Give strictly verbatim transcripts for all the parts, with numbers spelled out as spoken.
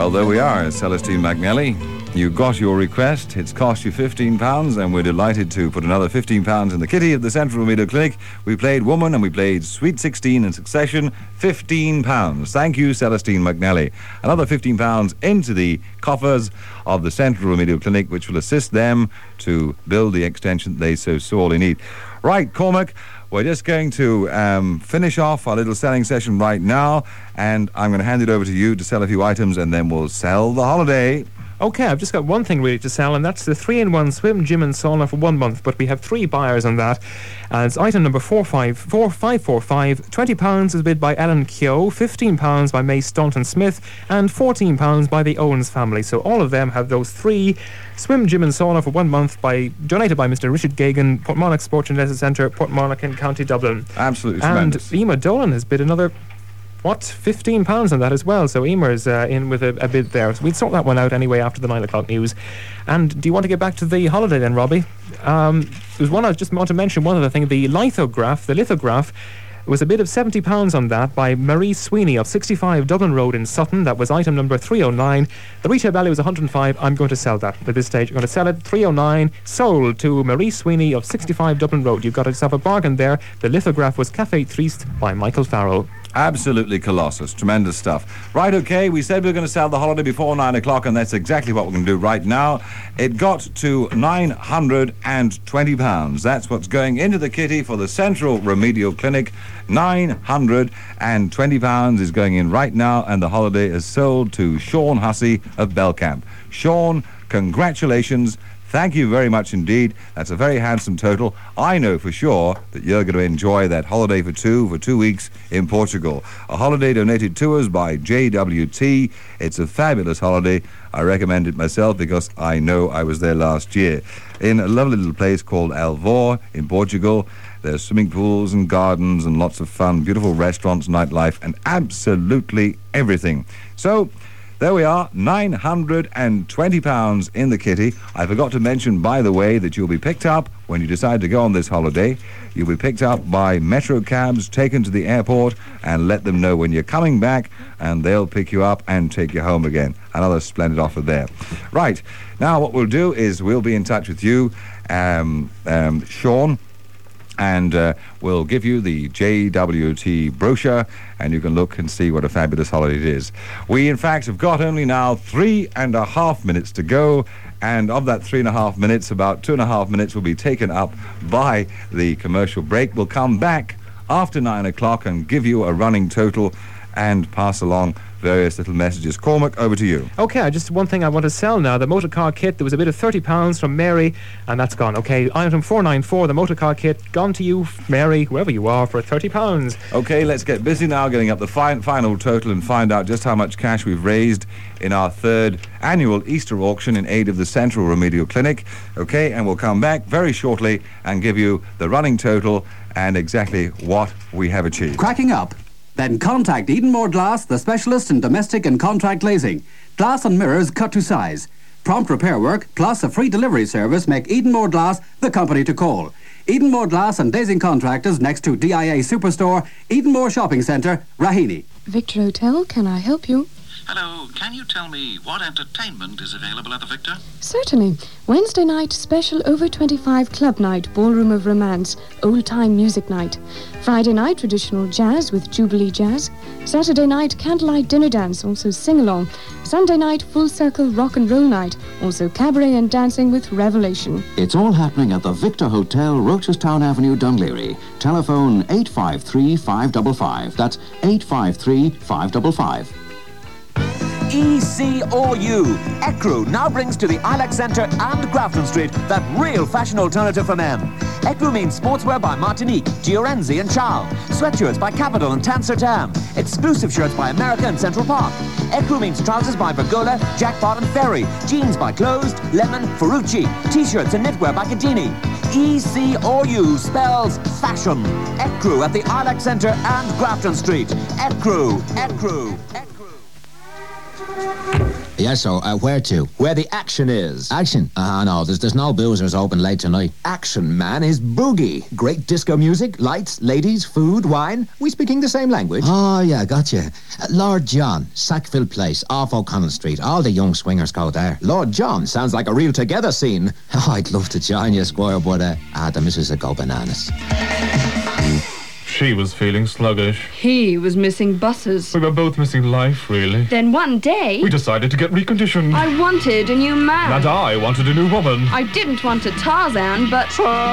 Well, there we are, Celestine McNally. You got your request. It's cost you fifteen pounds, and we're delighted to put another fifteen pounds in the kitty of the Central Remedial Clinic. We played Woman and we played Sweet sixteen in succession. fifteen pounds. Thank you, Celestine McNally. Another fifteen pounds into the coffers of the Central Remedial Clinic, which will assist them to build the extension they so sorely need. Right, Cormac, we're just going to um, finish off our little selling session right now, and I'm going to hand it over to you to sell a few items, and then we'll sell the holiday. Okay, I've just got one thing really to sell, and that's the three in one swim, gym and sauna for one month, but we have three buyers on that. And it's item number four five four five four five. twenty pounds is bid by Ellen Keogh, fifteen pounds by May Staunton Smith, and fourteen pounds by the Owens family. So all of them have those three swim, gym and sauna for one month by donated by Mister Richard Gagan, Portmarnock Sports and Leisure Centre, Portmarnock in County Dublin. Absolutely and tremendous. And Emma Dolan has bid another... What? fifteen pounds on that as well. So Emer's uh, in with a, a bid there. So we'd sort that one out anyway after the nine o'clock news. And do you want to get back to the holiday then, Robbie? Um, there's one I just want to mention, one other thing. The lithograph, the lithograph, was a bid of seventy pounds on that by Marie Sweeney of sixty-five Dublin Road in Sutton. That was item number three oh nine. The retail value was one hundred five. I'm going to sell that at this stage. I'm going to sell it three oh nine. Sold to Marie Sweeney of sixty-five Dublin Road. You've got yourself a bargain there. The lithograph was Café Triste by Michael Farrell. Absolutely colossus. Tremendous stuff. Right, okay, we said we were going to sell the holiday before nine o'clock, and that's exactly what we're going to do right now. It got to nine hundred twenty pounds. That's what's going into the kitty for the Central Remedial Clinic. nine hundred twenty pounds is going in right now, and the holiday is sold to Sean Hussey of Belcamp. Sean, congratulations. Thank you very much indeed. That's a very handsome total. I know for sure that you're going to enjoy that holiday for two, for two weeks in Portugal. A holiday donated to us by J W T. It's a fabulous holiday. I recommend it myself because I know I was there last year. In a lovely little place called Alvor in Portugal. There's swimming pools and gardens and lots of fun, beautiful restaurants, nightlife, and absolutely everything. So, there we are, nine hundred twenty pounds in the kitty. I forgot to mention, by the way, that you'll be picked up when you decide to go on this holiday. You'll be picked up by Metro cabs, taken to the airport, and let them know when you're coming back, and they'll pick you up and take you home again. Another splendid offer there. Right, now what we'll do is we'll be in touch with you, um, um, Sean, and uh, we'll give you the J W T brochure, and you can look and see what a fabulous holiday it is. We, in fact, have got only now three and a half minutes to go, and of that three and a half minutes, about two and a half minutes will be taken up by the commercial break. We'll come back after nine o'clock and give you a running total and pass along various little messages. Cormac, over to you. Okay, just one thing I want to sell now. The motor car kit, there was a bid of thirty pounds from Mary, and that's gone. Okay, item four nine four, the motor car kit, gone to you, Mary, whoever you are, for thirty pounds. Okay, let's get busy now getting up the fi- final total and find out just how much cash we've raised in our third annual Easter auction in aid of the Central Remedial Clinic. Okay, and we'll come back very shortly and give you the running total and exactly what we have achieved. Cracking up? Then contact Edenmore Glass, the specialist in domestic and contract glazing. Glass and mirrors cut to size. Prompt repair work plus a free delivery service make Edenmore Glass the company to call. Edenmore Glass and Glazing Contractors next to D I A Superstore, Edenmore Shopping Centre, Raheny. Victor Hotel, can I help you? Hello, can you tell me what entertainment is available at the Victor? Certainly. Wednesday night, special over twenty-five club night, Ballroom of Romance, old-time music night. Friday night, traditional jazz with Jubilee Jazz. Saturday night, candlelight dinner dance, also sing-along. Sunday night, full circle rock and roll night, also cabaret and dancing with Revelation. It's all happening at the Victor Hotel, Rochestown Avenue, Dunleary. Telephone eight five three, five five five. That's eight five three, five five five. E C O U. Ecru now brings to the Ilex Centre and Grafton Street that real fashion alternative for men. Ecru means sportswear by Martinique, Giorenzi and Charles. Sweatshirts by Capital and Tansertan. Exclusive shirts by America and Central Park. Ecru means trousers by Bergola, Jackpot and Ferry. Jeans by Closed, Lemon, Ferrucci. T-shirts and knitwear by Cadini. E C O U spells fashion. Ecru at the Ilex Centre and Grafton Street. Ecru, Ecru, Ecru. Yes, so uh, where to? Where the action is. Action? Uh, no, there's, there's no boozers open late tonight. Action, man, is boogie. Great disco music, lights, ladies, food, wine. We speaking the same language. Oh, yeah, gotcha. Uh, Lord John, Sackville Place, off O'Connell Street. All the young swingers go there. Lord John sounds like a real together scene. Oh, I'd love to join you, Squire, but uh, ah, the missus would go bananas. She was feeling sluggish. He was missing buses. We were both missing life, really. Then one day, We decided to get reconditioned. I wanted a new man. And I wanted a new woman. I didn't want a Tarzan, but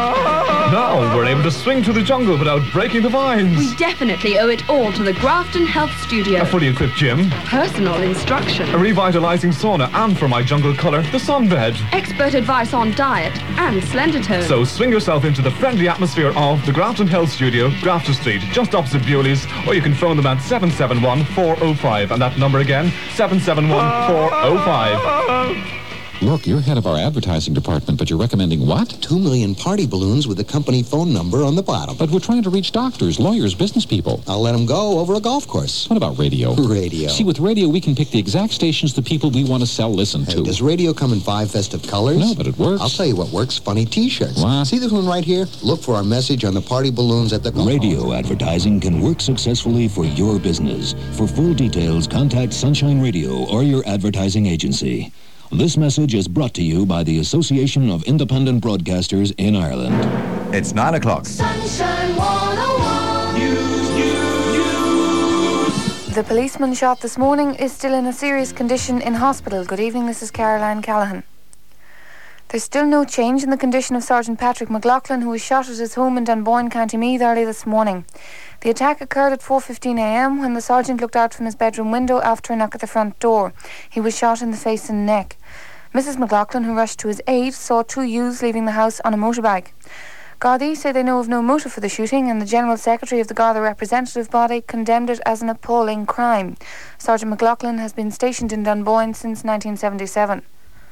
Now we're able to swing through the jungle without breaking the vines. we definitely owe it all to the Grafton Health Studio. A fully equipped gym, Personal instruction. a revitalizing sauna, and for my jungle color, the sunbed. Expert advice on diet and slender tone. So swing yourself into the friendly atmosphere of the Grafton Health Studio, Grafton Street, just opposite Bewley's, or you can phone them at seven seven one, four oh five, and that number again, seven seven one, four oh five. Look, you're head of our advertising department, but you're recommending what? Two million party balloons with the company phone number on the bottom. But we're trying to reach doctors, lawyers, business people. I'll let them go over a golf course. What about radio? Radio. See, with radio, we can pick the exact stations the people we want to sell listen Hey, to. does radio come in five festive colors? No, but it works. I'll tell you what works. Funny T-shirts. What? See this one right here? Look for our message on the party balloons at the golf Radio course. advertising can work successfully for your business. For full details, contact Sunshine Radio or your advertising agency. This message is brought to you by the Association of Independent Broadcasters in Ireland. It's nine o'clock. Sunshine one oh one. News, news, news. The policeman shot this morning is still in a serious condition in hospital. Good evening, this is Caroline Callahan. There's still no change in the condition of Sergeant Patrick McLaughlin, who was shot at his home in Dunboyne, County Meath, early this morning. The attack occurred at four fifteen a m when the sergeant looked out from his bedroom window after a knock at the front door. He was shot in the face and neck. Missus McLaughlin, who rushed to his aid, saw two youths leaving the house on a motorbike. Gardaí say they know of no motive for the shooting, and the General Secretary of the Garda representative body condemned it as an appalling crime. Sergeant McLaughlin has been stationed in Dunboyne since nineteen seventy-seven.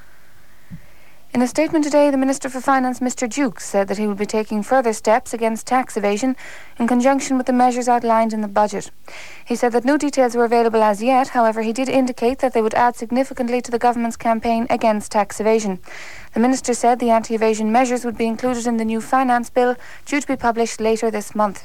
In a statement today, the Minister for Finance, Mister Dukes, said that he would be taking further steps against tax evasion in conjunction with the measures outlined in the budget. He said that no details were available as yet. However, he did indicate that they would add significantly to the government's campaign against tax evasion. The Minister said the anti-evasion measures would be included in the new finance bill due to be published later this month.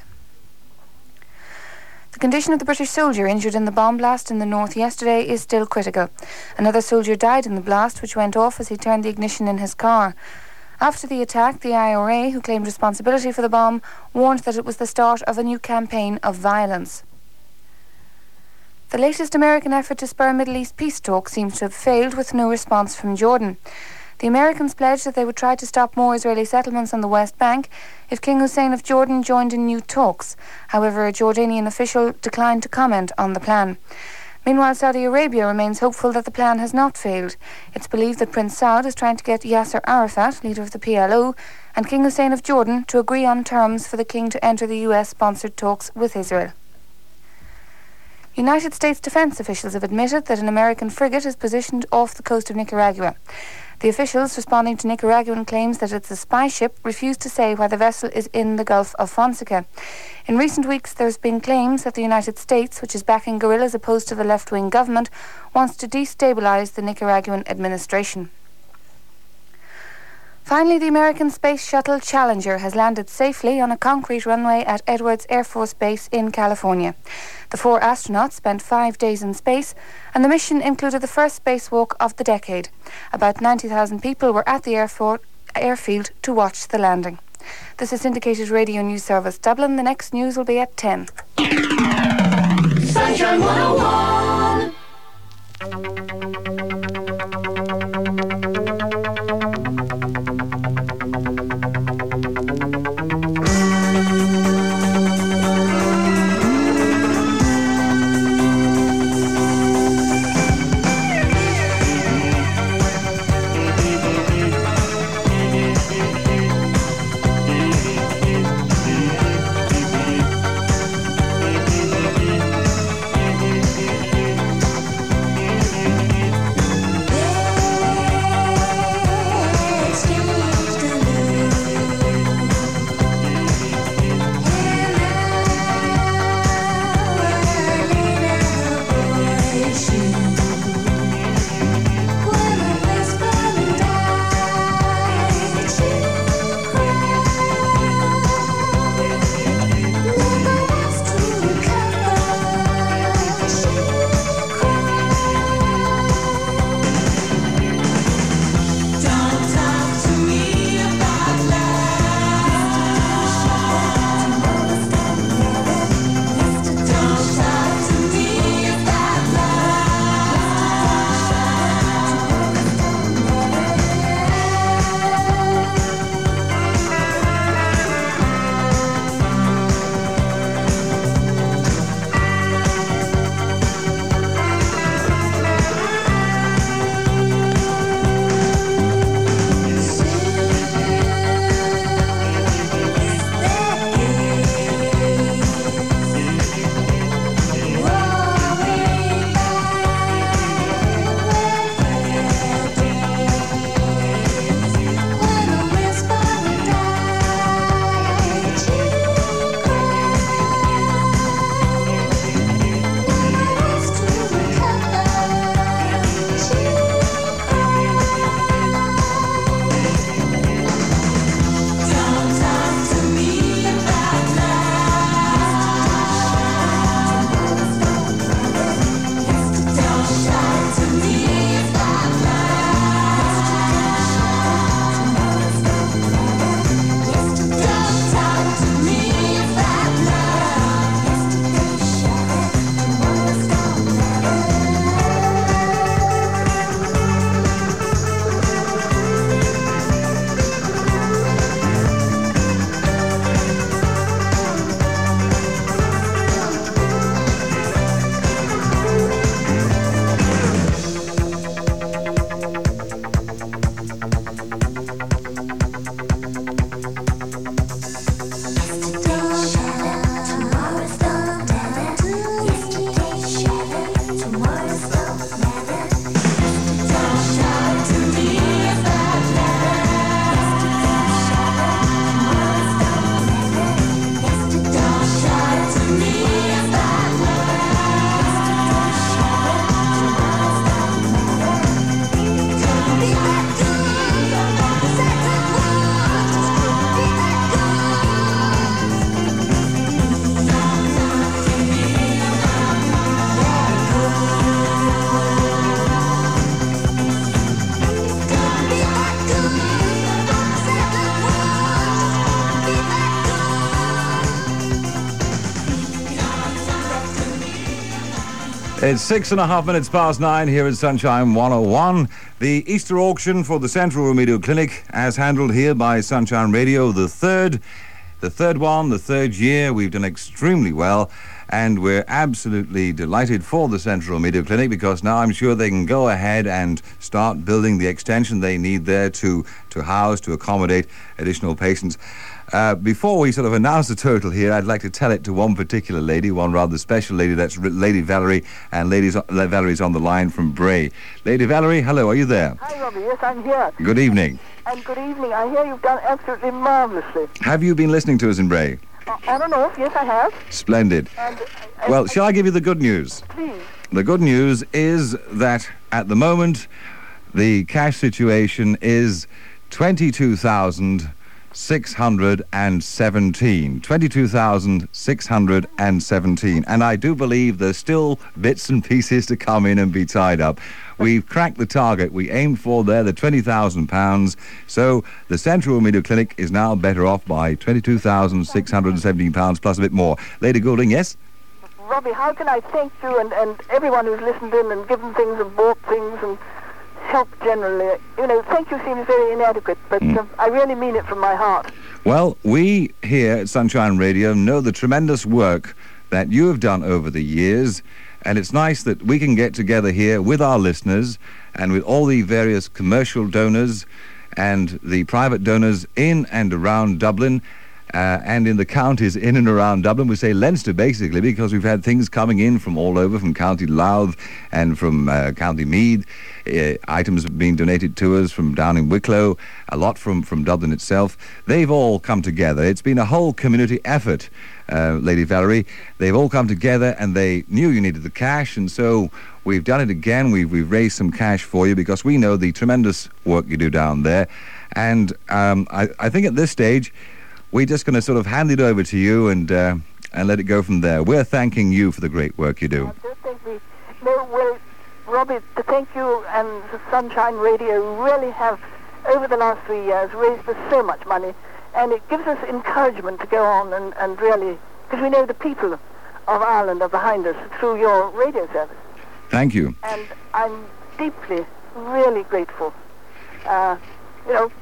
The condition of the British soldier injured in the bomb blast in the north yesterday is still critical. Another soldier died in the blast, which went off as he turned the ignition in his car. After the attack, the I R A, who claimed responsibility for the bomb, warned that it was the start of a new campaign of violence. The latest American effort to spur Middle East peace talks seems to have failed, with no response from Jordan. The Americans pledged that they would try to stop more Israeli settlements on the West Bank if King Hussein of Jordan joined in new talks. However, a Jordanian official declined to comment on the plan. Meanwhile, Saudi Arabia remains hopeful that the plan has not failed. It's believed that Prince Saud is trying to get Yasser Arafat, leader of the P L O, and King Hussein of Jordan to agree on terms for the king to enter the U S-sponsored talks with Israel. United States defense officials have admitted that an American frigate is positioned off the coast of Nicaragua. The officials, responding to Nicaraguan claims that it's a spy ship, refused to say why the vessel is in the Gulf of Fonseca. In recent weeks, there's been claims that the United States, which is backing guerrillas opposed to the left-wing government, wants to destabilize the Nicaraguan administration. Finally, the American space shuttle Challenger has landed safely on a concrete runway at Edwards Air Force Base in California. The four astronauts spent five days in space, and the mission included the first spacewalk of the decade. About ninety thousand people were at the airfort, airfield to watch the landing. This is Syndicated Radio News Service Dublin. The next news will be at ten. Sunshine one oh one. It's six and a half minutes past nine here at Sunshine one oh one. The Easter auction for the Central Remedial Clinic, as handled here by Sunshine Radio, the third, the third one, the third year. We've done extremely well, and we're absolutely delighted for the Central Remedial Clinic because now I'm sure they can go ahead and start building the extension they need there to, to house, to accommodate additional patients. Uh, before we sort of announce the total here, I'd like to tell it to one particular lady, one rather special lady. That's R- Lady Valerie, and ladies, uh, Valerie's on the line from Bray. Lady Valerie, hello, are you there? Hi, Robbie. Yes, I'm here. Good evening. And good evening. I hear you've done absolutely marvellously. Have you been listening to us in Bray? Uh, I don't know. Yes, I have. Splendid. And, uh, well, shall I give you the good news? Please. The good news is that at the moment, the cash situation is twenty-two thousand six hundred seventeen. twenty-two thousand six hundred seventeen. And I do believe there's still bits and pieces to come in and be tied up. We've cracked the target we aimed for there, the twenty thousand pounds. So the Central Remedial Clinic is now better off by twenty-two thousand six hundred seventeen pounds plus a bit more. Lady Goulding, yes? Robbie, how can I thank you and, and everyone who's listened in and given things and bought things and help generally? You know, thank you seems very inadequate, but mm. uh, I really mean it from my heart. Well, we here at Sunshine Radio know the tremendous work that you have done over the years, and it's nice that we can get together here with our listeners and with all the various commercial donors and the private donors in and around Dublin, Uh, and in the counties in and around Dublin. We say Leinster basically because we've had things coming in from all over, from County Louth and from uh, County Meath. Uh, items have been donated to us from down in Wicklow, a lot from, from Dublin itself. They've all come together. It's been a whole community effort, uh, Lady Valerie. They've all come together and they knew you needed the cash, and so we've done it again. We've, we've raised some cash for you because we know the tremendous work you do down there. And um, I, I think at this stage, we're just going to sort of hand it over to you and uh, and let it go from there. We're thanking you for the great work you do. I do think we, no, well, Robbie, to thank you and the Sunshine Radio really have, over the last three years, raised us so much money, and it gives us encouragement to go on and, and really, because we know the people of Ireland are behind us through your radio service. Thank you. And I'm deeply, really grateful. Uh, you know,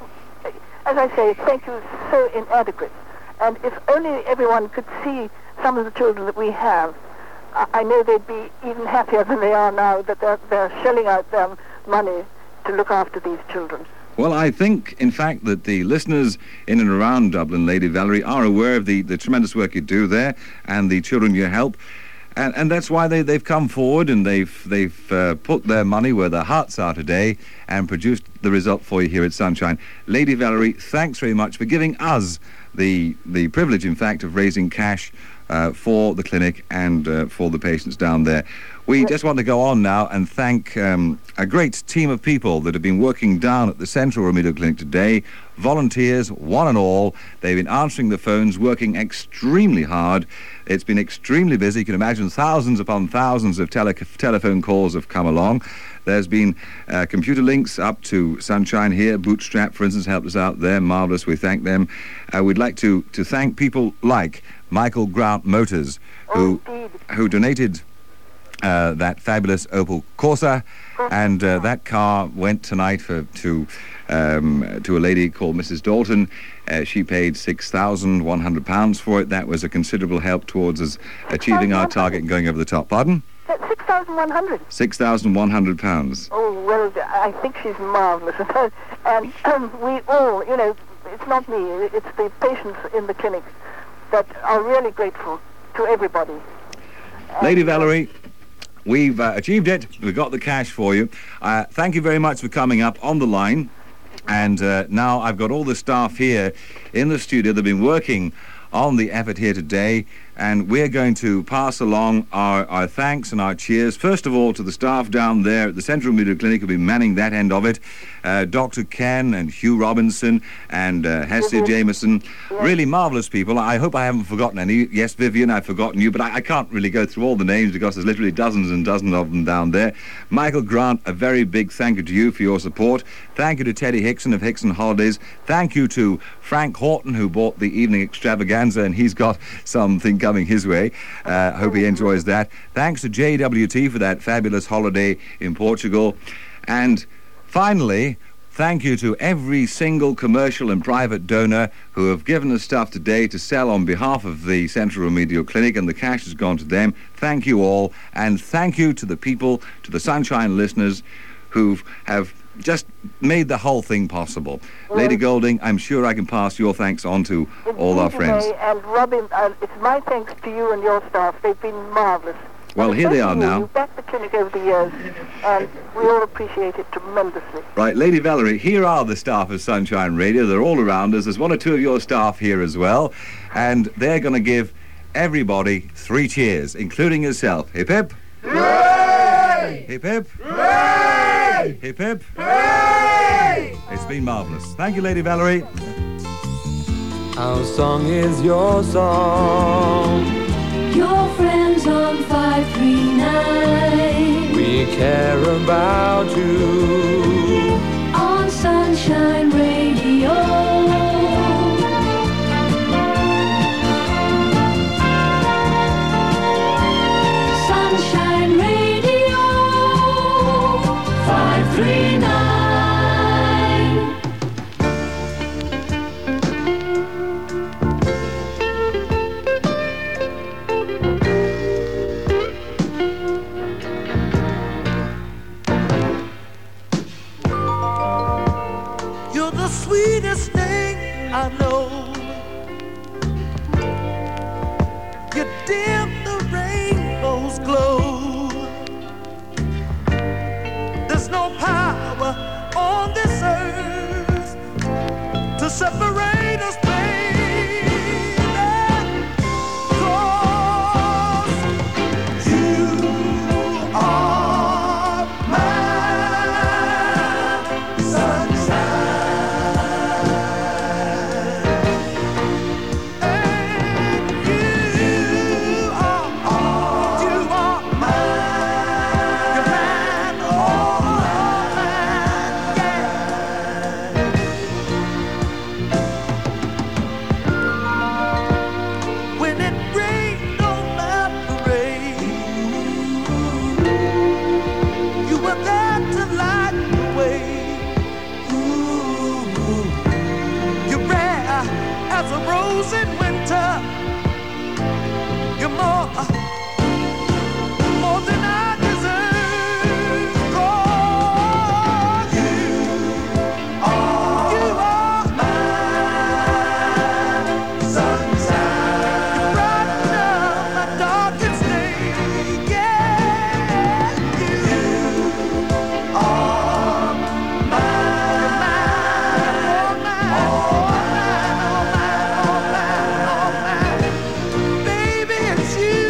as I say, thank you is so inadequate. And if only everyone could see some of the children that we have, I, I know they'd be even happier than they are now that they're, they're shelling out their money to look after these children. Well, I think, in fact, that the listeners in and around Dublin, Lady Valerie, are aware of the, the tremendous work you do there and the children you help. And, and that's why they, they've come forward and they've they've uh, put their money where their hearts are today and produced the result for you here at Sunshine. Lady Valerie, thanks very much for giving us the the privilege, in fact, of raising cash uh, for the clinic and uh, for the patients down there. We just want to go on now and thank um, a great team of people that have been working down at the Central Remedial Clinic today. Volunteers, one and all. They've been answering the phones, working extremely hard. It's been extremely busy. You can imagine thousands upon thousands of tele- telephone calls have come along. There's been uh, computer links up to Sunshine here. Bootstrap, for instance, helped us out there. Marvellous. We thank them. Uh, we'd like to, to thank people like Michael Grant Motors, who, who donated Uh, that fabulous Opel Corsa, and uh, that car went tonight for, to um, to a lady called Missus Dalton. Uh, she paid six thousand one hundred pounds for it. That was a considerable help towards us achieving our target and going over the top. Pardon? six thousand one hundred? six thousand one hundred pounds. Oh, well, I think she's marvellous. And um, we all, you know, it's not me, it's the patients in the clinic that are really grateful to everybody. Lady Valerie, we've uh, achieved it. We've got the cash for you. Uh, thank you very much for coming up on the line. And uh, now I've got all the staff here in the studio that have been working on the effort here today, and we're going to pass along our, our thanks and our cheers, first of all, to the staff down there at the Central Remedial Clinic who've been manning that end of it, uh, Doctor Ken and Hugh Robinson and uh, Hester Jameson, really marvellous people. I hope I haven't forgotten any. Yes, Vivian, I've forgotten you, but I, I can't really go through all the names because there's literally dozens and dozens of them down there. Michael Grant, a very big thank you to you for your support. Thank you to Teddy Hickson of Hickson Holidays. Thank you to Frank Horton, who bought the evening extravaganza, and he's got something coming coming his way. Uh, hope he enjoys that. Thanks to J W T for that fabulous holiday in Portugal. And finally, thank you to every single commercial and private donor who have given us stuff today to sell on behalf of the Central Remedial Clinic, and the cash has gone to them. Thank you all, and thank you to the people, to the Sunshine listeners who have just made the whole thing possible. Well, Lady Golding, I'm sure I can pass your thanks on to all our friends. May, and Robin, uh, it's my thanks to you and your staff. They've been marvellous. Well, here they are you, now. You've backed the clinic over the years, and we all appreciate it tremendously. Right, Lady Valerie, here are the staff of Sunshine Radio. They're all around us. There's one or two of your staff here as well, and they're going to give everybody three cheers, including yourself. Hip hip. Hooray! Hip hip. Hooray! Hip hip. Hooray! It's been marvellous. Thank you, Lady Valerie. Our song is your song. Your friends on five three nine. We care about you. On Sunshine Radio. Sunshine Radio. five three nine. You're the sweetest thing I know. You dim the rainbow's glow. There's no power on this earth to separate us, baby. 'Cause you are my sunshine. And you are, you are mine. You're mine, all mine, yeah. When it rained on my parade, you were there to light the way. Ooh, you're rare as a rose in winter. You're more, more than I deserve. 'Cause you are, you are my sunshine. You brighten up my darkest day. Yeah, you are mine, all mine, baby, it's you.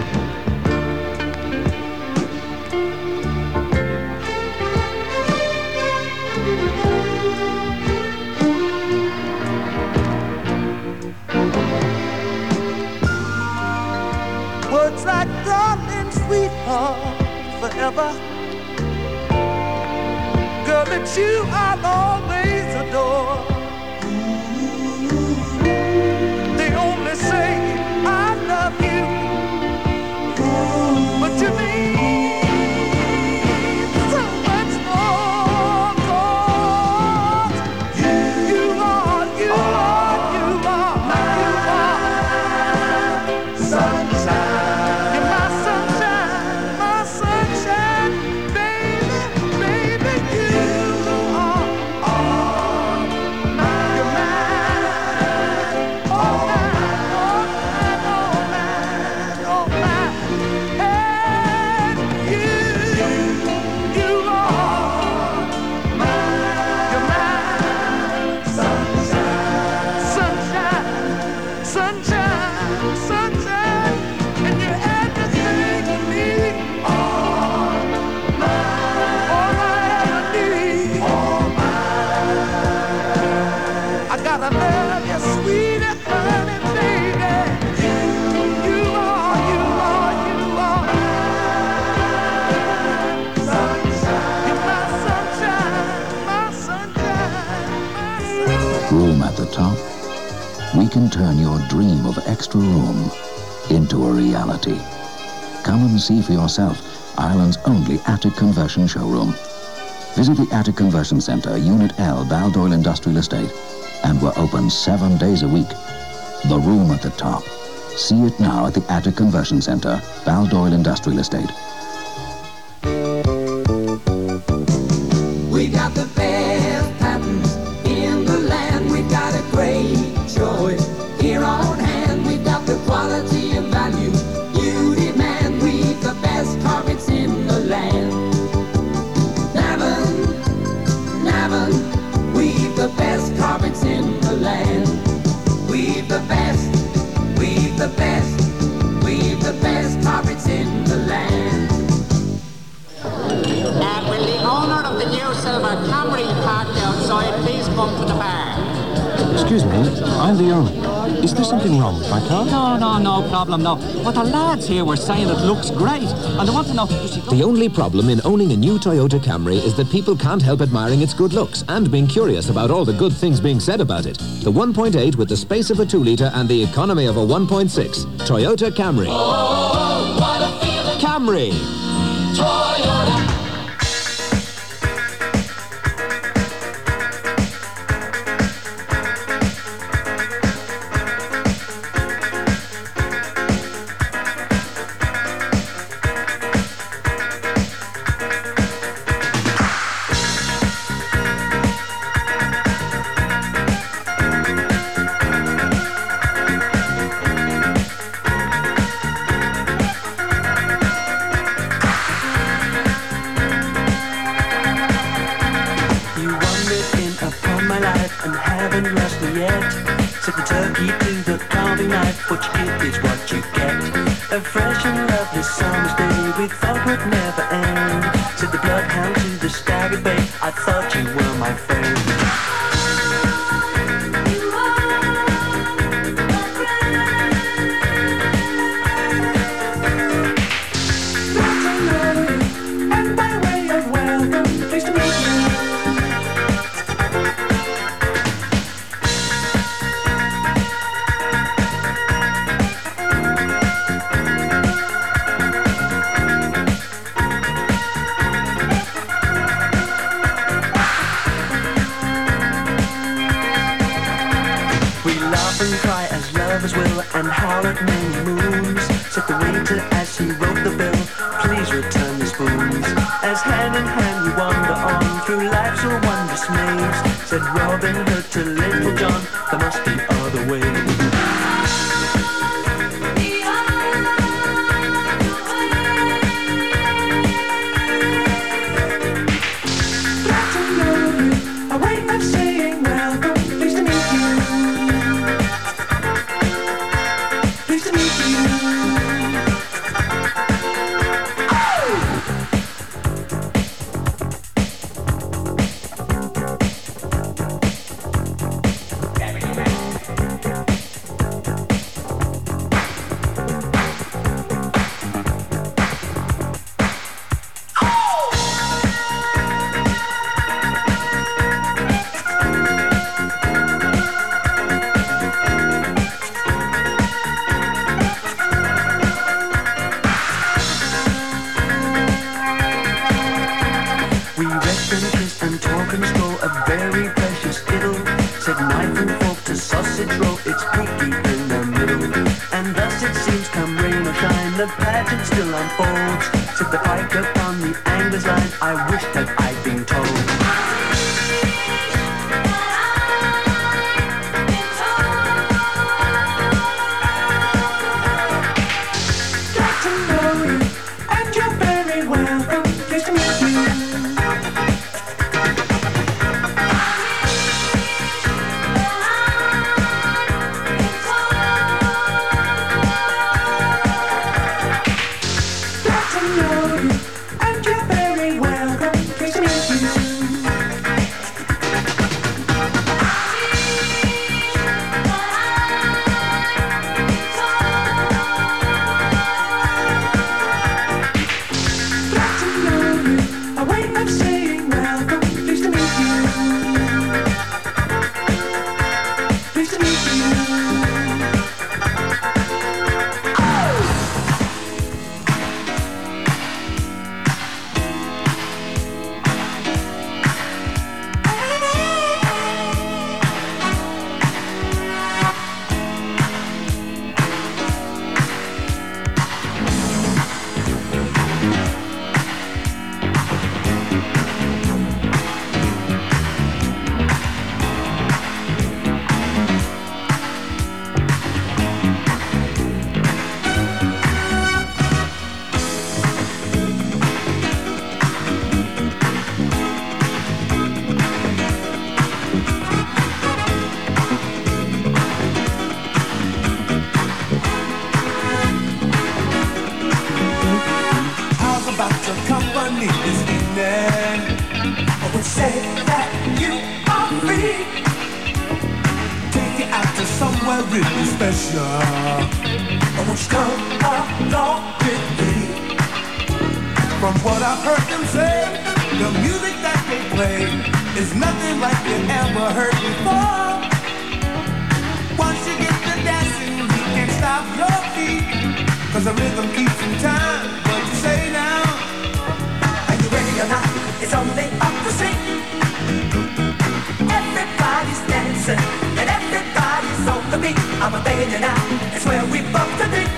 Words like darling, sweetheart, forever. Girl, it's you I'll always adore. They only say I love you, but you mean so much more. 'Cause you, you are, you are, you are, you are sunshine. You're my sunshine, my sunshine, baby, baby, you are all mine. You're mine, all mine, all mine, all mine, all mine. And you, you are mine. You're mine, sunshine, sunshine, sunshine, sunshine, and you're everything to me. All mine, all I ever need. All mine. I gotta love you, sweetie, honey, baby. You, you are, you are, you are mine. Sunshine, you're my sunshine, my sunshine, my sunshine. Room at the top? We can turn your dream of extra room into a reality. Come and see for yourself Ireland's only attic conversion showroom. Visit the Attic Conversion Centre, Unit L, Baldoyle Industrial Estate, and we're open seven days a week. The room at the top. See it now at the Attic Conversion Centre, Baldoyle Industrial Estate. We got the best patterns in the land. We got a great choice here on hand. We got the quality and value you demand. We've the best carpets in the land. Navan, Navan, we've the best carpets in the land. We've the best, we've the best, we've the best carpets in the land. Uh, will the owner of the new silver Camry parked outside please come to the bar? Excuse me, I'm the owner. Is there something wrong with my car? No, no, no problem, no. But the lads here were saying it looks great, and they want to know... The only problem in owning a new Toyota Camry is that people can't help admiring its good looks and being curious about all the good things being said about it. The one point eight with the space of a two litre and the economy of a one point six. Toyota Camry. Oh, what a feeling. Camry. Toyota. And you're very welcome. Pleased to meet you. somewhere really special. Won't you come along with me? From what I've heard them say, the music that they play is nothing like you ever heard before. Once you get to dancing, you can't stop your feet, 'cause the rhythm keeps in time. What you say now? Are you ready or not? It's only up the street. Everybody's dancing and everybody's on the beat. I'm a begging you now, it's where we both to be.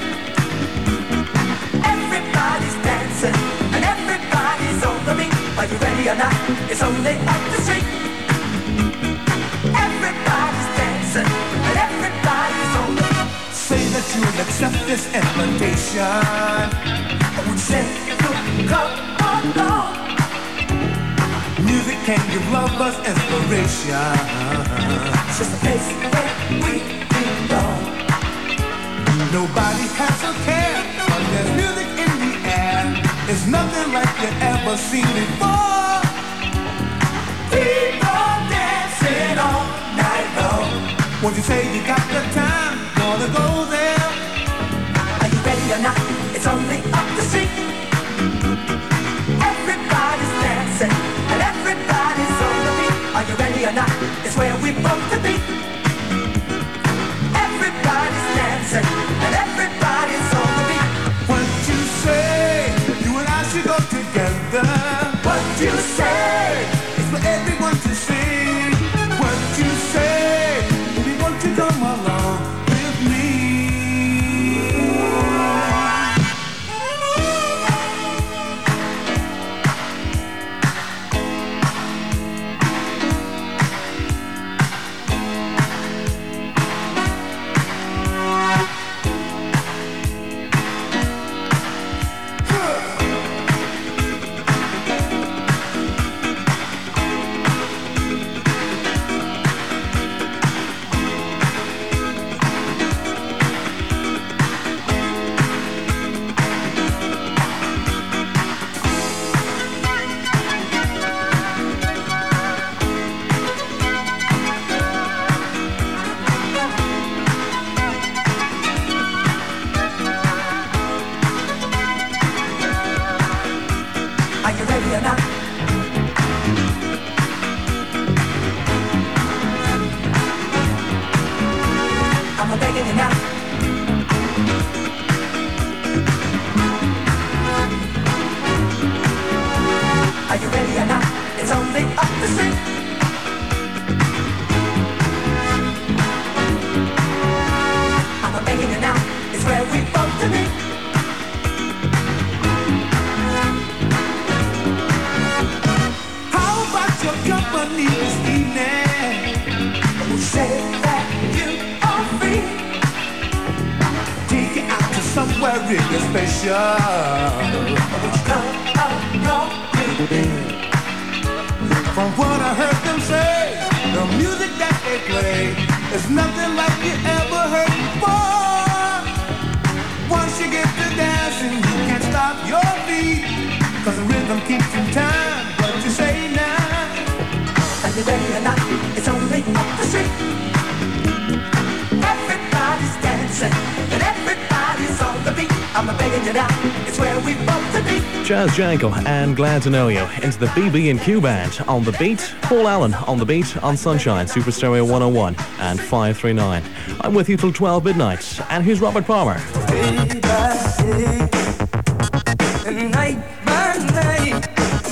Everybody's dancing and everybody's on the beat. Are you ready or not? It's only up the street. Everybody's dancing and everybody's on the beat. Say that you'll accept this invitation. Would say you'll come along. Music can give lovers inspiration. It's just a place where we belong. Nobody has a care, but there's music in the air. It's nothing like you ever seen before. People dancing all night long. Won't you say you got the time? Wanna go there? Are you ready or not? It's only up the street. Everybody's dancing and everybody's on the beat. Are you ready or not? It's where we both to be. Everybody's dancing and everybody's on the beat. What you say? You and I should go together. What you say? It's for everyone to see. What you say? We want to come along with me. From what I heard them say, the music that they play is nothing like you ever heard before. Once you get to dancing, you can't stop your feet, 'cause the rhythm keeps in time. What you say now? Are you ready or not? It's only up the street. Everybody's dancing and everybody's on the beat. I'm begging you now, it's where we both to be. Jazz Jankel and Glad to Know You into the B B and Q Band on the beat. Paul Allen on the beat on Sunshine, Super Stereo one oh one and five three nine. I'm with you till twelve midnight. And here's Robert Palmer. Day by day, and night by night,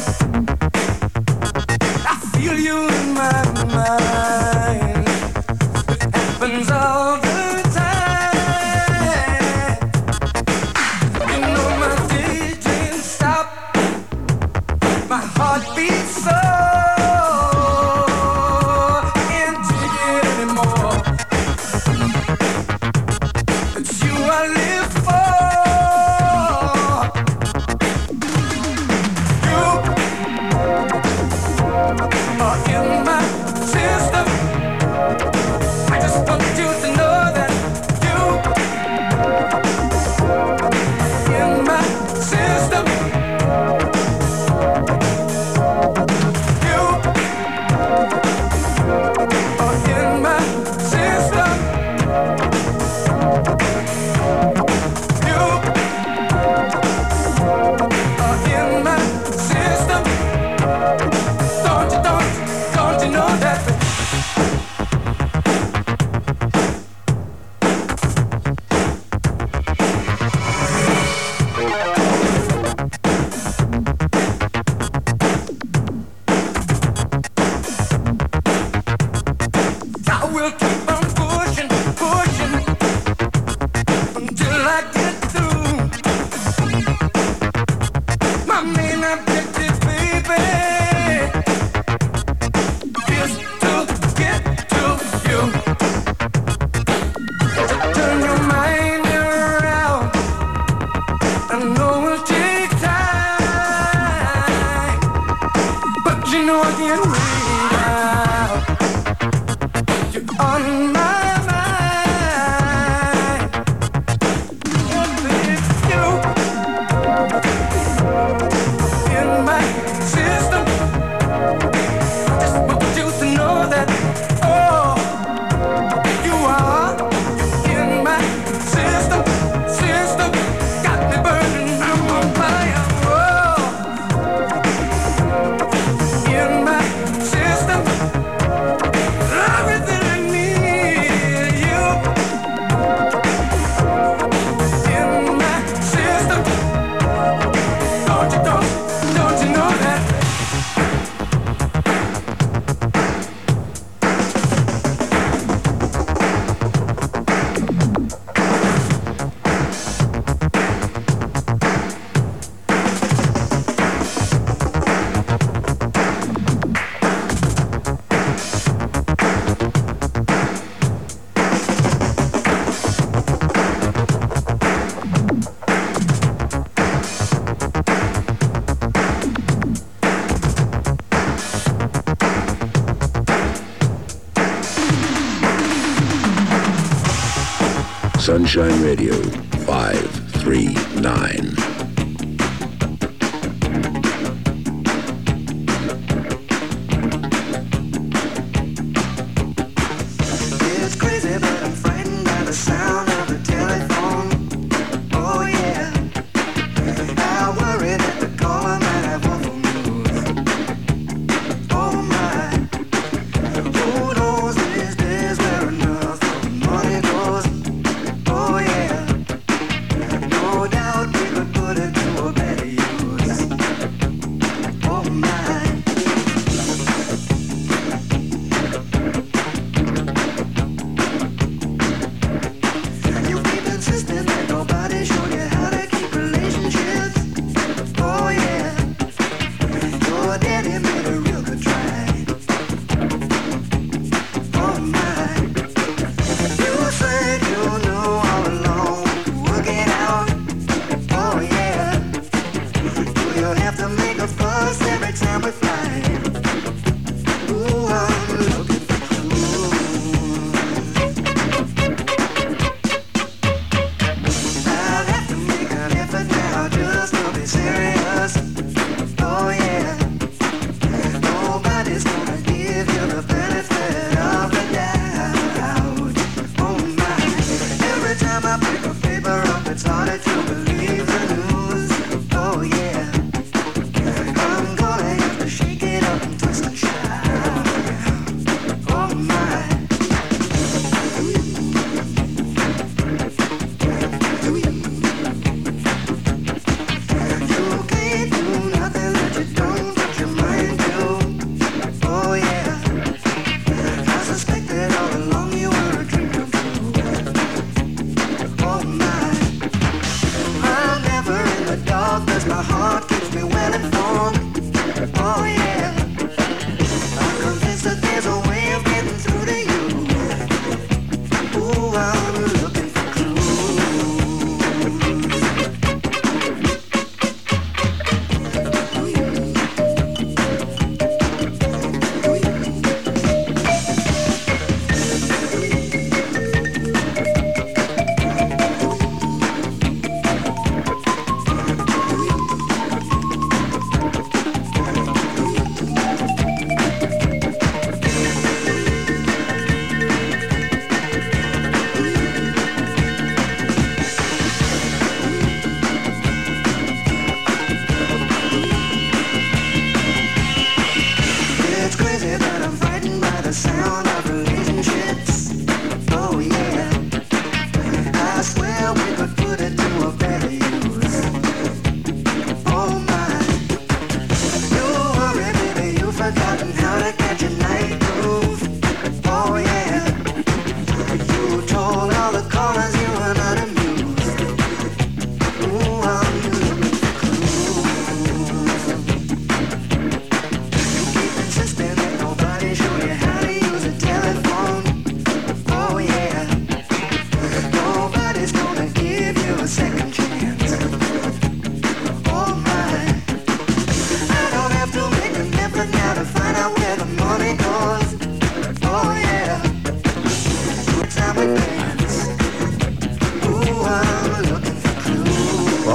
I feel you in my mind. It happens all the time. You know my day didn't stop. My heart beats so. Can't take it anymore. It's you I live for. You are in my system. I just want you to know that you in my system. You are in my system. till I get through. My main objective, baby, is to get to you. Turn your mind around. I know it'll take time, but you know I can't wait out. You're on my Sunshine Radio, five three nine. It's crazy, but I'm frightened by the sound of the telephone. Oh yeah, I worry that the caller might have awful news. Oh my, who knows these days where enough of the money goes. Oh yeah, no doubt we could put it to a better use. Oh my. You keep insisting that nobody showed you how to keep relationships. Oh yeah, your daddy made a real good try. Oh my. You said you knew all along, work it out. Oh yeah, do you have to make a fuss every time we fly? Ooh, I'm looking for I'll have to make an effort now just to be serious. Oh yeah, nobody's gonna give you the benefit of the doubt. Oh my, every time I pick a paper up, it's harder to believe the news. Oh yeah, I'm gonna have to shake it up and twist and shout. Oh my. You can't do nothing that you don't put your mind to. Oh yeah, I suspected all along you were a dream come true. Oh my, I'm never in the dark 'cause my heart keeps me well informed. Oh yeah, I'm convinced that there's a way of getting through to you. Ooh, I'm looking for clues.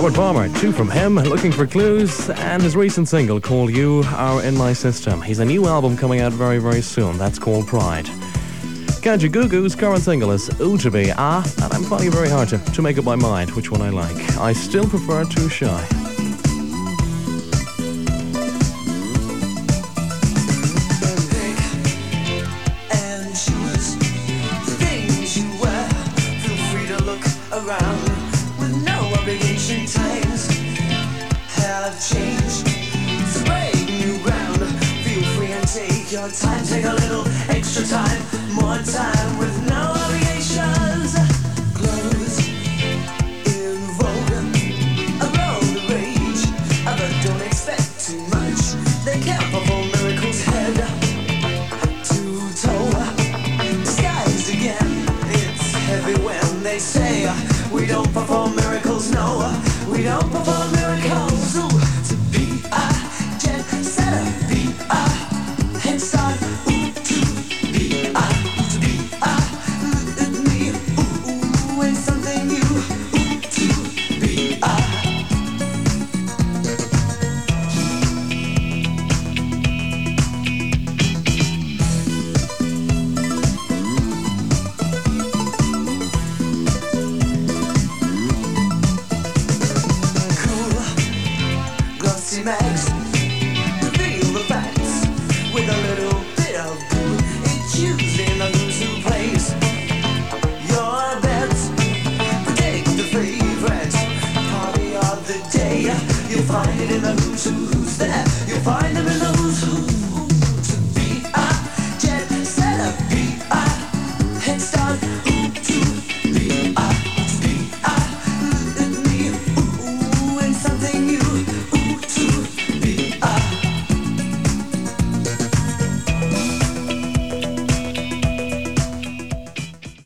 Robert Palmer, two from him, looking for clues, and his recent single called You Are In My System. He's a new album coming out very, very soon. That's called Pride. Kajagoogoo's current single is Ooh To Be Ah, and I'm finding it very hard to, to make up my mind which one I like. I still prefer Too Shy. Your time, take a little extra time, more time with no